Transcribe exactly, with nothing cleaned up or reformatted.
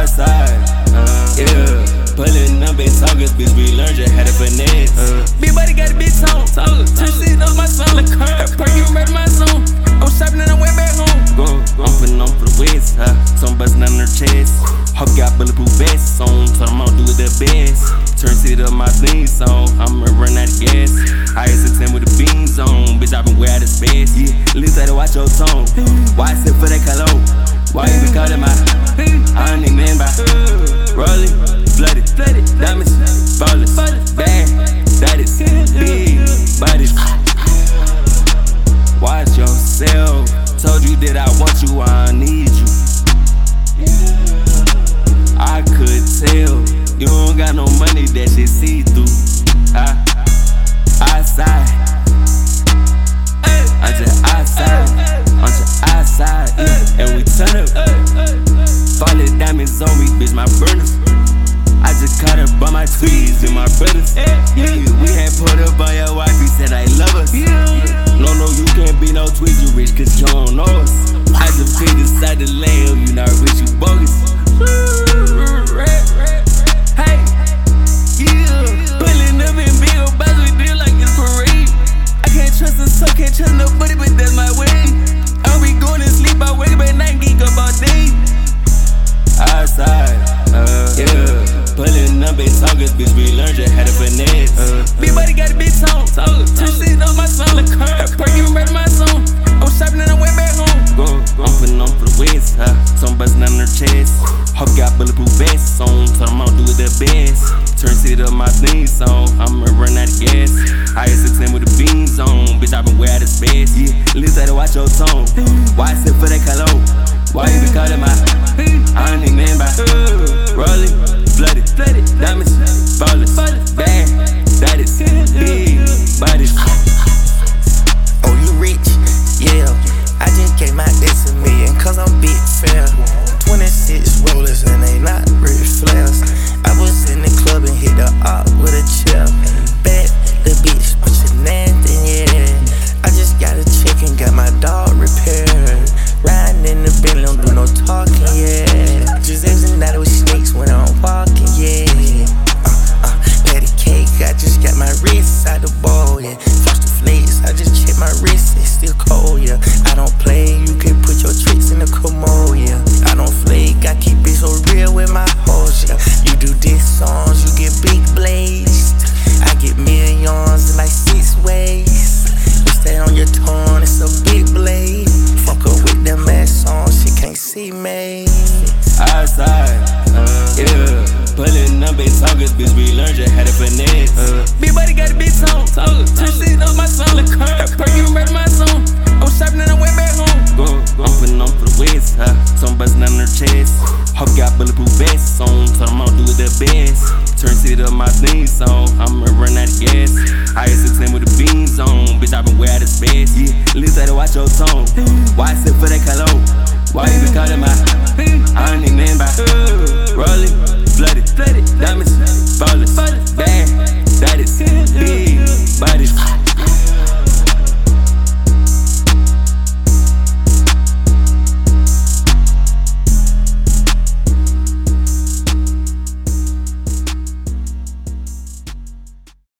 outside, uh, yeah. Pulling up in talkers, bitch, we learned you had a finesse. Uh, Big body got a big tone, turn shit up my song. Perky murder my song. I'm shopping and I went back home. Go, go. I'm putting on for the west, huh? Some bustin' on her chest. Hawk got bulletproof vests on, so I'm gonna do it the best. Turn shit up my theme song, I'ma run out of gas. I is a ten with the beans on, bitch, I been way out of space. Yeah, at least I watch your tone. Why I sit for that cologne? Why you been calling my? I don't need man by. Rolling, flooded, diamonds, ballers, bad, that is big bodies. Watch yourself. Told you that I want you, I don't need you. I could tell you don't got no money, that shit see through. I, outside, I'm just outside, I'm just outside, yeah. And we turn up. Falling diamonds on me, bitch, my burners. I just caught her by my tweeds and my brothers. Yeah, we had put up on your wife, he said I love us. No, no, you can't be no tweed, you rich, cause you don't know us. I just picked inside the lamb, you not rich, you bogus. Hey, yeah, pulling up in big old box, we deal like it's parade. I can't trust us, so can't trust nobody, but that's my way. I'll be going to sleep, I wake up at night, geek up all day. Outside, uh, yeah. Pulling up in talkers, bitch, we learned you had a finesse. Uh, Big body got a big tone, turn shit up my song. Perky murder my song. I'm shopping and I went back home. Go, go. I'm putting on for the west, huh? Some bustin' on her chest. Hawk got bulletproof vests on, so I'm gonna do it the best. Turn shit up my theme song, I'ma run out of gas. I is a ten with the beans on, bitch, I been way out of space. Yeah, at least I watch your tone. Why I sit for that cologne? Why you been calling my? I don't need man by. Rolling, flooded, diamonds, ballers, bad, that is big bodies. Oh, you rich? Yeah. I just gave my ex a million, cause I'm big fair. twenty-six rollers and they not Ric Flairs. I was in the club and hit the op with a chair. Bad the bitch, but you nasty, yeah. I just got a check and got my dog repaired. Riding in the Bentley, don't do no talking, yeah. Just every night with snakes when I'm walking, yeah. Uh, uh, patty cake, I just got my wrist out the ball, yeah. Frosted flakes, I just check my wrist, it's still cold, yeah. I don't play, you can put your tricks in the commode, yeah. I don't flake, I keep it so real with my hoes, yeah. You do diss songs, you get big blazed. I get millions in like six ways. You stay on your tongue, it's a big blade. Fuck her with them ass on, she can't see me. Outside, uh, yeah. Pulling up in talkers, bitch, we learned you had a finesse. Uh, Big body got a big tone, turn shit up my song. Perky murder my song. I'm shopping and I went back home. Go, go. I'm putting on for the west, huh? Some bustin' on her chest. Hawk got bulletproof vests on, so I'm gonna do it the best. Turn shit up my theme song, I'ma run out of gas. I is a ten with the beans on, bitch, I been way out of space. Yeah, at least I watch your tone. Why I sit for that cologne? Why you been calling my? I don't need man by. Rolling, flooded, diamonds, ballers, bad, that is big bodies.